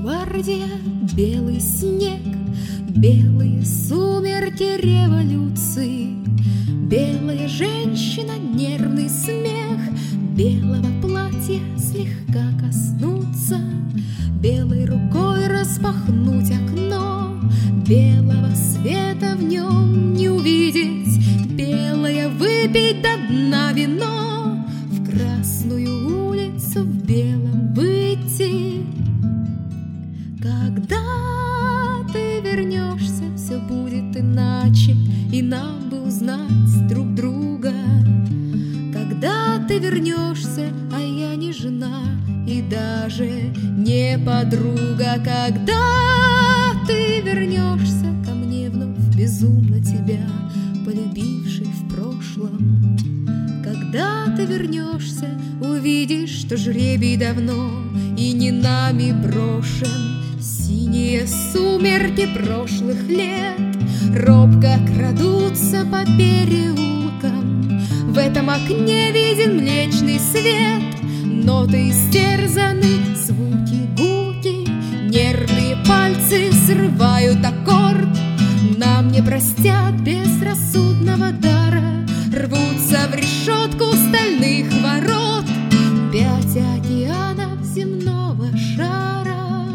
гвардия, белый снег, белые сумерки революции, белая женщина, нервный смех, белого платья слегка коснуться, белой рукой распахнуть окно, белого света в нем не увидеть, белое выпить до дна вино, в Красную улицу в белом выйти. Когда ты вернешься, все будет иначе, и нам бы узнать друг друга. Когда ты вернешься, а я не жена и даже не подруга. Когда ты вернешься ко мне вновь, безумно тебя полюбивший в прошлом. Когда ты вернешься, увидишь, что жребий давно и не нами брошен. Синие сумерки прошлых лет робко крадутся по переулкам. В этом окне виден млечный свет, ноты истерзаны, звуки гулки, нервные пальцы срывают аккорд. Нам не простят безрассудного дара, рвутся в решетку стальных ворот 5 океанов земного шара.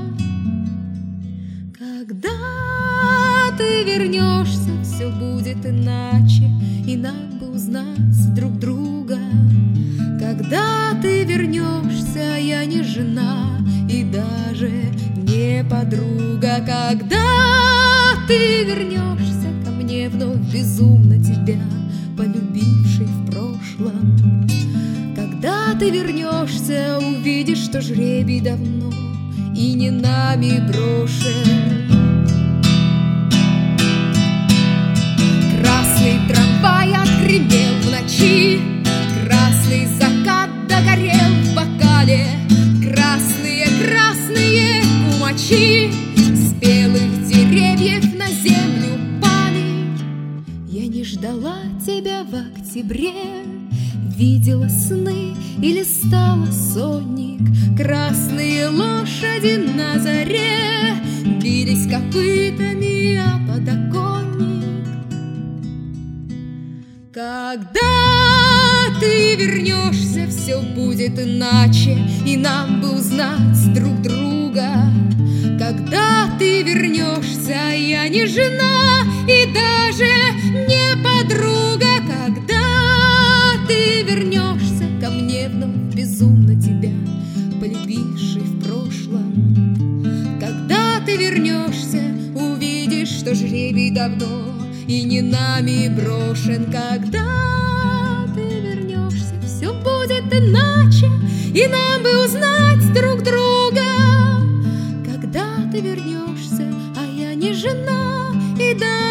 Когда ты вернешься, все будет иначе, и нам бы узнать друг друга. Когда ты вернешься, я не жена и даже не подруга. Когда ты вернешься ко мне вновь, безумно тебя полюбивший в прошлом. Когда ты вернешься, увидишь, что жребий давно и не нами брошен. Красный трамвай отгремел в ночи, красный закат догорел в бокале, красные кумачи с белых деревьев на землю пали. Я не ждала тебя в октябре, видела сны и листала сонник. Красные лошади на заре бились копытами о подоконник. Когда ты вернешься, все будет иначе, и нам бы узнать друг друга. Когда ты вернешься, я не жена и даже не подруга. Когда ты вернешься ко мне вновь, безумно тебя полюбивший в прошлом. Когда ты вернешься, увидишь, что жребий давно и не нами брошен. Когда ты вернешься, все будет иначе, и нам бы узнать друг друга. Когда ты вернешься, а я не жена и даже